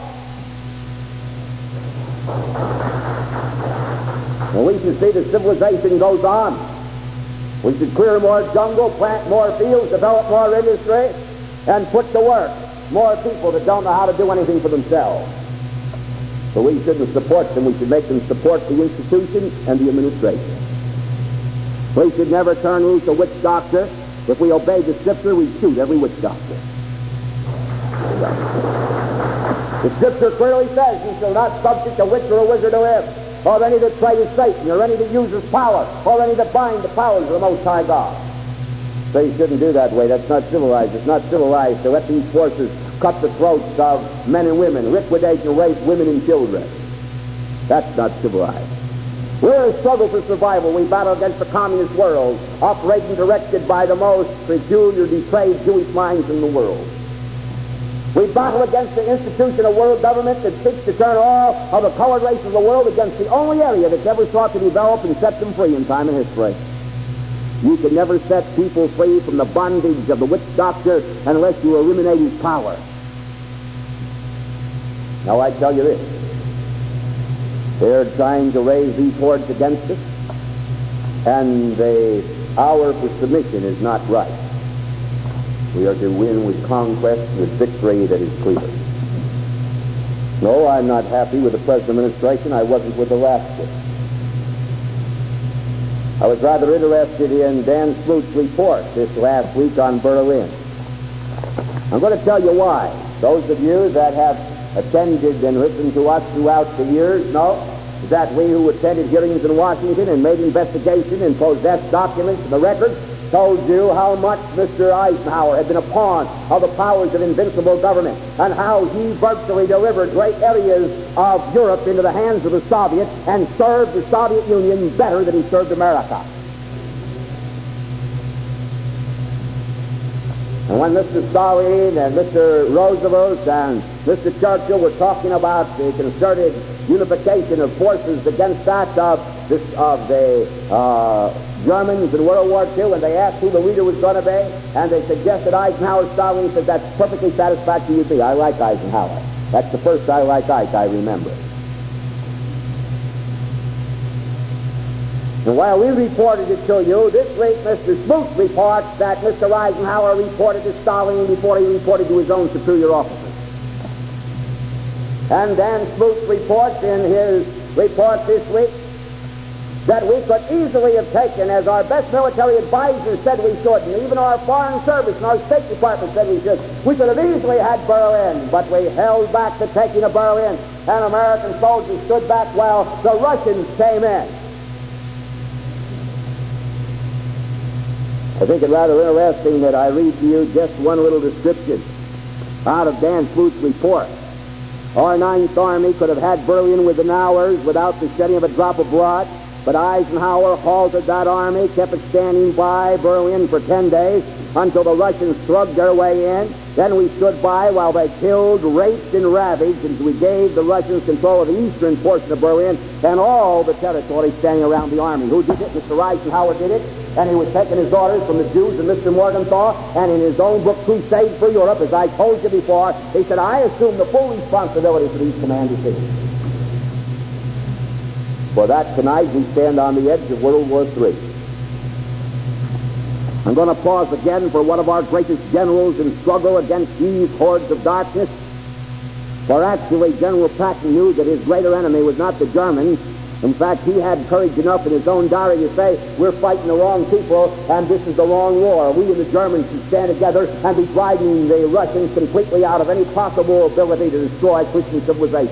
Well, we should see that civilization goes on. We should clear more jungle, plant more fields, develop more industry, and put to work more people that don't know how to do anything for themselves. So we shouldn't support them. We should make them support the institution and the administration. We should never turn loose a witch doctor. If we obey the Scripture, we shoot every witch doctor. The Scripture clearly says, "You shall not subject a witch or a wizard to live, or any that pray to Satan, or any that uses power, or any that bind the powers of the Most High God." So you shouldn't do that way. That's not civilized. It's not civilized to let these forces cut the throats of men and women, liquidate and rape women and children. That's not civilized. We're in a struggle for survival. We battle against the communist world, operating directed by the most peculiar, depraved Jewish minds in the world. We battle against the institution of world government that seeks to turn all of the colored races of the world against the only area that's ever sought to develop and set them free in time and history. You can never set people free from the bondage of the witch doctor unless you eliminate his power. Now I tell you this. They're trying to raise these hordes against us, and the hour for submission is not right. We are to win with conquest, with victory that is clear. No, I'm not happy with the present administration. I wasn't with the last one. I was rather interested in Dan Smoot's report this last week on Berlin. I'm going to tell you why. Those of you that have attended and listened to us throughout the years know that we who attended hearings in Washington and made investigation and possessed documents and the records told you how much Mr. Eisenhower had been a pawn of the powers of invincible government, and how he virtually delivered great areas of Europe into the hands of the Soviets and served the Soviet Union better than he served America. And when Mr. Stalin and Mr. Roosevelt and Mr. Churchill were talking about the concerted unification of forces against that of the Germans in World War II, and they asked who the leader was going to be, and they suggested Eisenhower. Stalin said, "That's perfectly satisfactory with me. I like Eisenhower. That's the first I like Ike I remember." And while we reported it to you, this week Mr. Smoot reports that Mr. Eisenhower reported to Stalin before he reported to his own superior officers. And Dan Smoot reports in his report this week that we could easily have taken, as our best military advisors said we should, and even our Foreign Service and our State Department said we should, we could have easily had Berlin, but we held back the taking of Berlin, and American soldiers stood back while the Russians came in. I think it rather interesting that I read to you just one little description out of Dan Smoot's report. Our Ninth Army could have had Berlin within hours without the shedding of a drop of blood, but Eisenhower halted that army, kept it standing by Berlin for 10 days until the Russians slugged their way in. Then we stood by while they killed, raped, and ravaged, and we gave the Russians control of the eastern portion of Berlin and all the territory standing around the army. Who did it? Mr. Eisenhower did it, and he was taking his orders from the Jews and Mr. Morgenthau, and in his own book, Crusade for Europe, as I told you before, he said, "I assume the full responsibility for these command decisions." For that, tonight, we stand on the edge of World War III. I'm going to pause again for one of our greatest generals in struggle against these hordes of darkness. For actually, General Patton knew that his greater enemy was not the Germans. In fact, he had courage enough in his own diary to say, "We're fighting the wrong people, and this is the wrong war. We and the Germans should stand together and be driving the Russians completely out of any possible ability to destroy Christian civilization."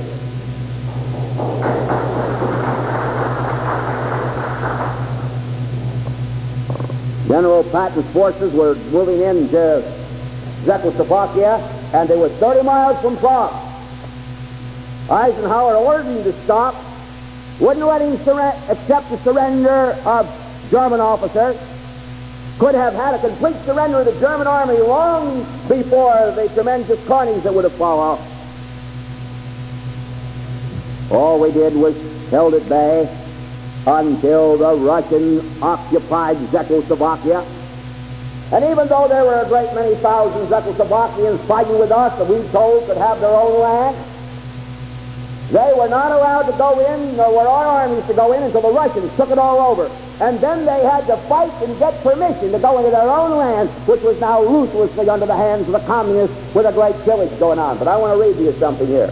General Patton's forces were moving into Czechoslovakia, and they were 30 miles from Prague. Eisenhower ordered him to stop, wouldn't let him accept the surrender of German officers, could have had a complete surrender of the German army long before the tremendous carnage that would have followed. All we did was held at bay until the Russians occupied Czechoslovakia. And even though there were a great many thousand Czechoslovakians fighting with us that we told could have their own land, they were not allowed to go in, nor were our armies to go in until the Russians took it all over. and then they had to fight and get permission to go into their own land, which was now ruthlessly under the hands of the communists with a great pillage going on. But I want to read you something here.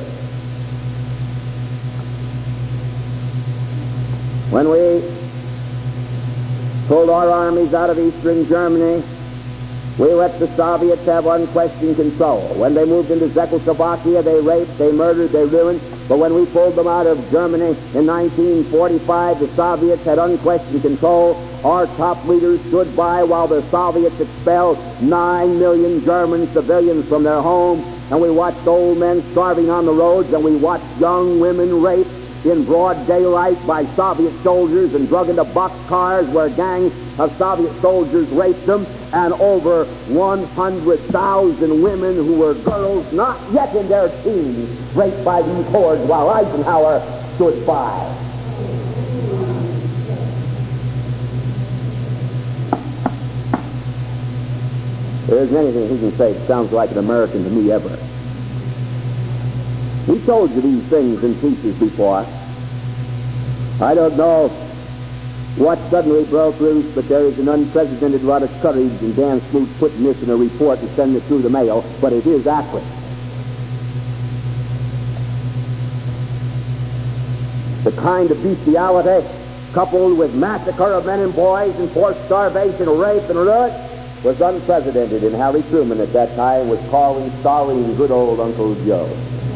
When we pulled our armies out of eastern Germany, we let the Soviets have unquestioned control. When they moved into Czechoslovakia, they raped, they murdered, they ruined. But when we pulled them out of Germany in 1945, the Soviets had unquestioned control. Our top leaders stood by while the Soviets expelled 9 million German civilians from their homes, and we watched old men starving on the roads, and we watched young women raped in broad daylight by Soviet soldiers and drug into boxcars where gangs of Soviet soldiers raped them, and over 100,000 women who were girls not yet in their teens raped by these hordes while Eisenhower stood by. There isn't anything he can say that sounds like an American to me ever. We told you these things in pieces before. I don't know what suddenly broke loose, but there is an unprecedented lot of courage in Dan Smoot putting this in a report and sending it through the mail, but it is accurate. The kind of bestiality, coupled with massacre of men and boys and forced starvation, rape, and ruin, was unprecedented, and Harry Truman at that time was calling Stalin good old Uncle Joe.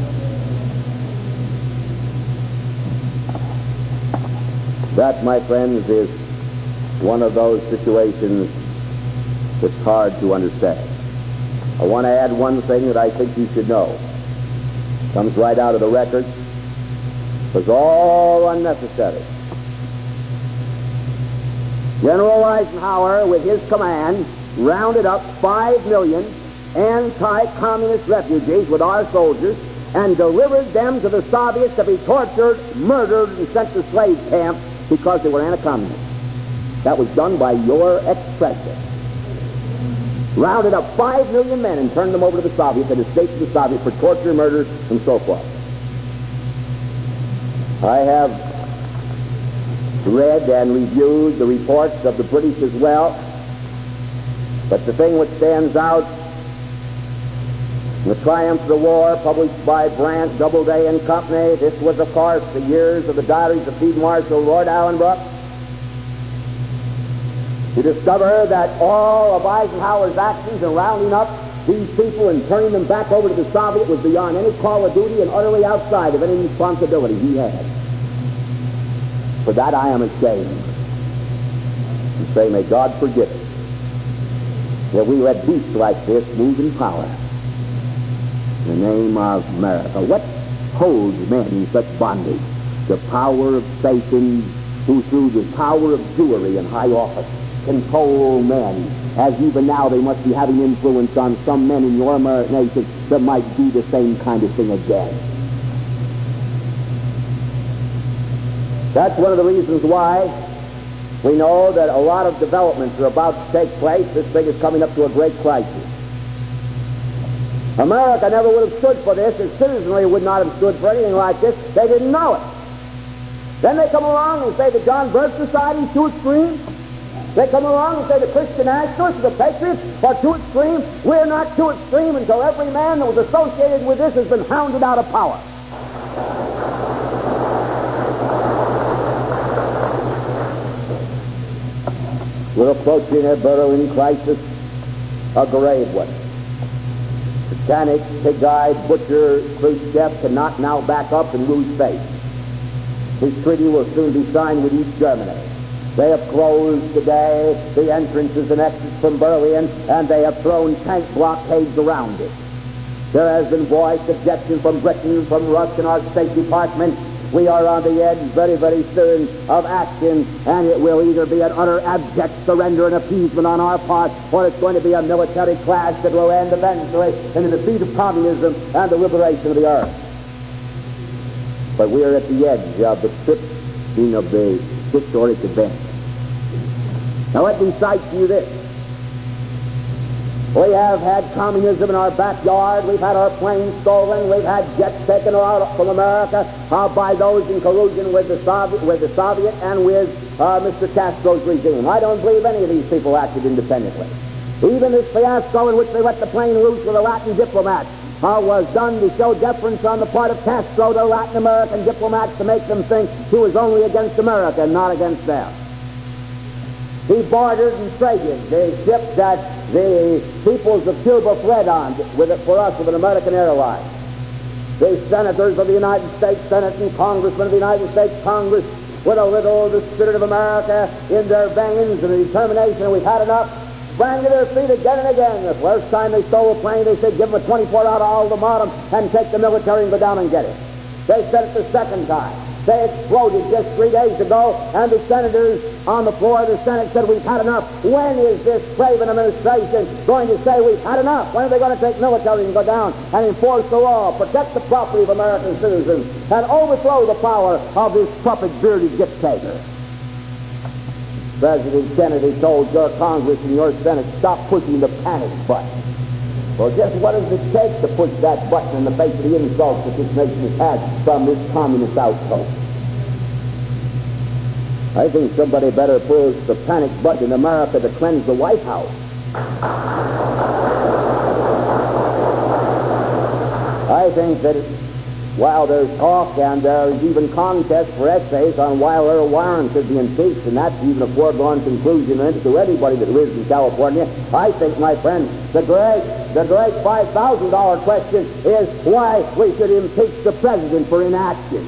That, my friends, is one of those situations that's hard to understand. I want to add one thing that I think you should know. It comes right out of the record. It was all unnecessary. General Eisenhower, with his command, rounded up 5 million anti-communist refugees with our soldiers and delivered them to the Soviets to be tortured, murdered, and sent to slave camps because they were anti-communist. That was done by your ex-president. Rounded up 5 million men and turned them over to the Soviets and escaped to the Soviets for torture, murder, and so forth. I have read and reviewed the reports of the British as well, but the thing which stands out, The Triumph of the War, published by Brant, Doubleday and Company. This was, of course, the years of the diaries of Field Marshal Lord Allenbrook. You discover that all of Eisenhower's actions in rounding up these people and turning them back over to the Soviet was beyond any call of duty and utterly outside of any responsibility he had. For that I am ashamed. And say, may God forgive us, that we let beasts like this move in power in the name of America. What holds men in such bondage? The power of Satan, who through the power of jewelry and high office control men, as even now they must be having influence on some men in your nation that might do the same kind of thing again. That's one of the reasons why we know that a lot of developments are about to take place. This thing is coming up to a great crisis. America never would have stood for this. Its citizenry would not have stood for anything like this. They didn't know it. Then they come along and say the John Birch Society is too extreme. They come along and say the Christian Nationalists, the Patriots, are too extreme. We're not too extreme until every man that was associated with this has been hounded out of power. We're approaching a burrowing crisis, a grave one. Satanic, pig-eyed, butcher, Khrushchev cannot now back up and lose face. His treaty will soon be signed with East Germany. They have closed today the entrances and exits from Berlin, and they have thrown tank blockades around it. There has been voiced objection from Britain, from Russ and our State Department. We are on the edge very, very soon of action, and it will either be an utter abject surrender and appeasement on our part, or it's going to be a military clash that will end eventually in the defeat of communism and the liberation of the earth. But we are at the edge of the crippling of the historic event. Now let me cite to you this. We have had communism in our backyard. We've had our planes stolen. We've had jets taken out from America by those in collusion with the Soviet and with Mr. Castro's regime. I don't believe any of these people acted independently. Even this fiasco in which they let the plane loose with the Latin diplomats was done to show deference on the part of Castro to Latin American diplomats to make them think he was only against America and not against them. He bartered and traded the ship that the peoples of Cuba fled on for us with an American airline. The senators of the United States Senate and congressmen of the United States Congress, with a little of the spirit of America in their veins and the determination that we've had enough, sprang to their feet again and again. The first time they stole a plane, they said, give them a 24-hour ultimatum and take the military and go down and get it. They said it the second time. They exploded just 3 days ago, and the senators on the floor of the Senate said, we've had enough. When is this craven administration going to say we've had enough? When are they going to take military and go down and enforce the law, protect the property of American citizens, and overthrow the power of this puppet bearded dictator? President Kennedy told your Congress and your Senate, stop pushing the panic button. Well, just what does it take to push that button in the face of the insults that this nation has had from this communist outpost? I think somebody better push the panic button in America to cleanse the White House. I think that while there's talk and there's even contest for essays on why Earl Warren should be impeached, and that's even a foregone conclusion to anybody that lives in California, I think, my friend, the great $5,000 question is why we should impeach the president for inaction.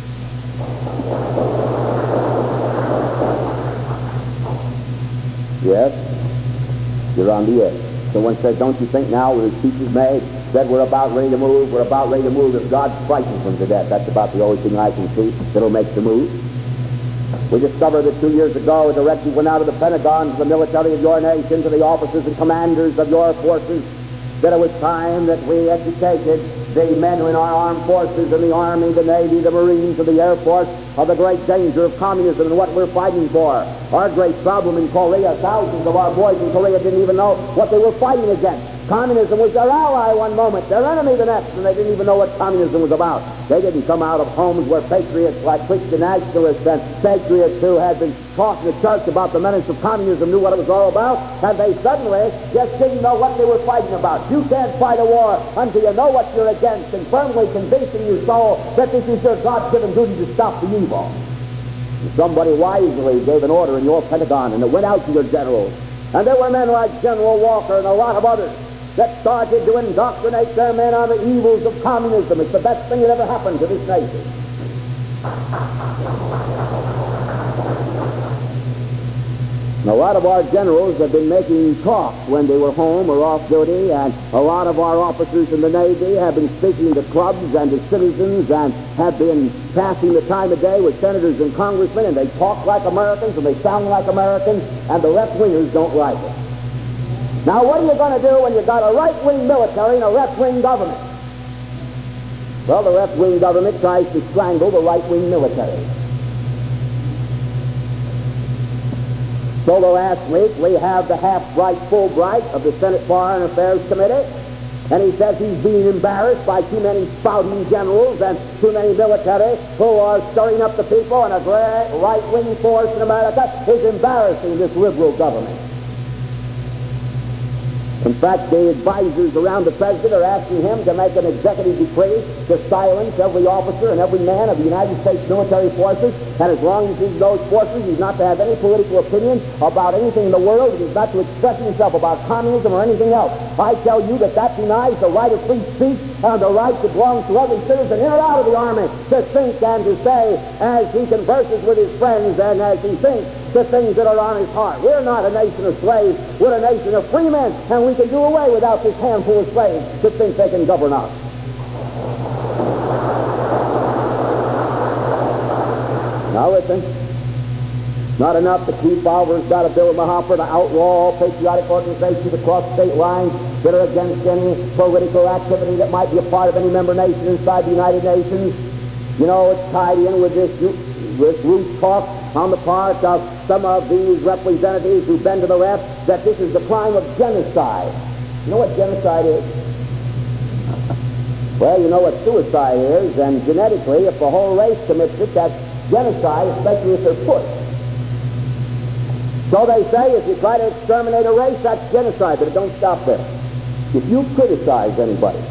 Yes, you're on the edge. Someone said, don't you think now with the speech is made that we're about ready to move? We're about ready to move if God frightens them to death. That's about the only thing I can see that'll make the move. We discovered that 2 years ago a directive went out of the Pentagon to the military of your nation, to the officers and commanders of your forces, that it was time that we educated the men in our armed forces, in the Army, the Navy, the Marines, and the Air Force, of the great danger of communism and what we're fighting for. Our great problem in Korea, thousands of our boys in Korea didn't even know what they were fighting against. Communism was their ally one moment, their enemy the next, and they didn't even know what communism was about. They didn't come out of homes where patriots like Christian nationalists and patriots who had been taught in the church about the menace of communism knew what it was all about, and they suddenly just didn't know what they were fighting about. You can't fight a war until you know what you're against and firmly convincing your soul that this is your God-given duty to stop the evil. And somebody wisely gave an order in your Pentagon, and it went out to your generals. And there were men like General Walker and a lot of others that started to indoctrinate their men on the evils of communism. It's the best thing that ever happened to this nation. And a lot of our generals have been making talk when they were home or off duty, and a lot of our officers in the Navy have been speaking to clubs and to citizens and have been passing the time of day with senators and congressmen, and they talk like Americans and they sound like Americans, and the left-wingers don't like it. Now, what are you going to do when you've got a right-wing military and a left-wing government? Well, the left-wing government tries to strangle the right-wing military. So the last week, we have the half-bright Fulbright of the Senate Foreign Affairs Committee, and he says he's being embarrassed by too many spouting generals and too many military who are stirring up the people, and a great right-wing force in America is embarrassing this liberal government. In fact, the advisors around the president are asking him to make an executive decree to silence every officer and every man of the United States military forces, and as long as he's in those forces, he's not to have any political opinion about anything in the world, and he's not to express himself about communism or anything else. I tell you that denies the right of free speech and the right that belongs to every citizen in or out of the Army to think and to say as he converses with his friends and as he thinks the things that are on his heart. We're not a nation of slaves. We're a nation of free men, and we can do away without this handful of slaves that think they can govern us. Now listen, not enough to keep Oliver's got a bill in the hopper to outlaw patriotic organizations across state lines that are against any political activity that might be a part of any member nation inside the United Nations. You know, it's tied in with this loose talk on the part of some of these representatives who bend to the left that this is the crime of genocide. You know what genocide is? Well, you know what suicide is, and genetically, if the whole race commits it, that's genocide, especially if they're pushed. So they say if you try to exterminate a race, that's genocide, but it don't stop there. If you criticize anybody,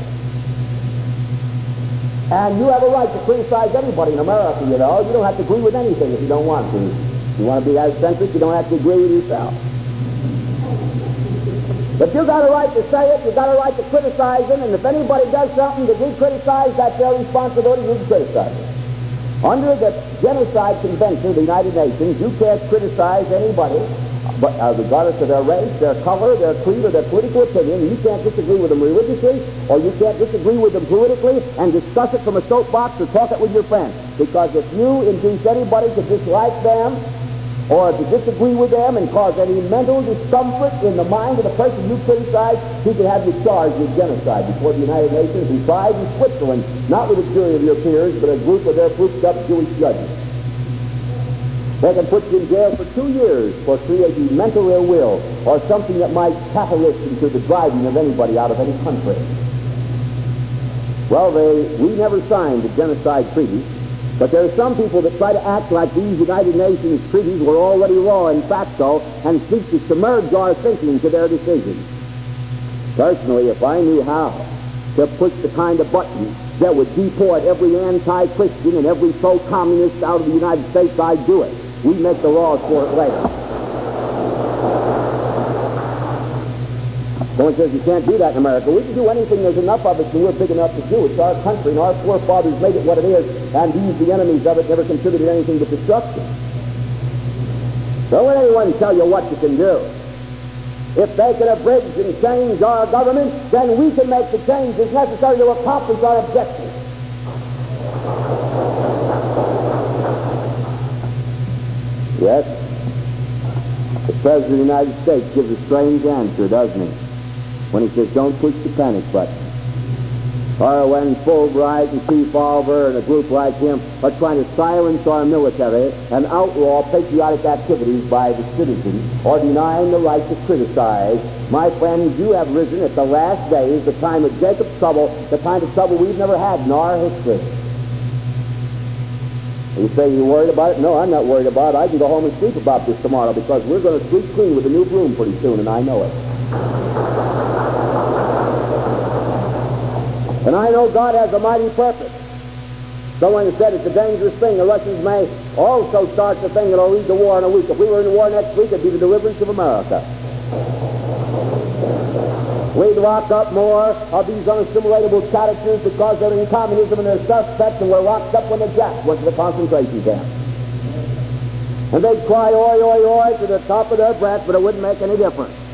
and you have a right to criticize anybody in America, you know, you don't have to agree with anything if you don't want to. If you want to be eccentric, you don't have to agree with yourself. But you got a right to say it, you got a right to criticize them, and if anybody does something that we criticize, that's their responsibility, you can criticize it. Under the Genocide Convention of the United Nations, you can't criticize anybody, but regardless of their race, their color, their creed, or their political opinion. You can't disagree with them religiously, or you can't disagree with them politically and discuss it from a soapbox or talk it with your friends. Because if you induce anybody to dislike them or to disagree with them and cause any mental discomfort in the mind of the person you criticize, he can have you charged with genocide before the United Nations and tried in Switzerland, not with a jury of your peers, but a group of their proofed-up Jewish judges. They can put you in jail for 2 years for creating mental ill will or something that might catalyst into the driving of anybody out of any country. Well, we never signed the genocide treaty, but there are some people that try to act like these United Nations treaties were already law in facto and seek to submerge our thinking to their decisions. Personally, if I knew how to push the kind of button that would deport every anti-Christian and every pro-communist out of the United States, I'd do it. We make the laws for it later. Someone says you can't do that in America. We can do anything. There's enough of us and we're big enough to do. It's our country and our forefathers made it what it is, and these, the enemies of it, never contributed anything but destruction. Don't let anyone tell you what you can do. If they can abridge and change our government, then we can make the changes necessary to accomplish our objectives. Yes, the President of the United States gives a strange answer, doesn't he? When he says, don't push the panic button. Or when Fulbright and Kefauver and a group like him are trying to silence our military and outlaw patriotic activities by the citizens or denying the right to criticize. My friends, you have risen at the last days, the time of Jacob's trouble, the kind of trouble we've never had in our history. You say you're worried about it? No, I'm not worried about it. I can go home and sleep about this tomorrow because we're going to sweep clean with a new broom pretty soon, and I know it. And I know God has a mighty purpose. Someone said it's a dangerous thing. The Russians may also start the thing that'll lead to war in a week. If we were in war next week, it'd be the deliverance of America. We'd lock up more of these unassimilatable characters because they're in communism and they're suspects, and we're locked up when the Japs went to the concentration camp. And they'd cry, oi, oi, oi, to the top of their breath, but it wouldn't make any difference.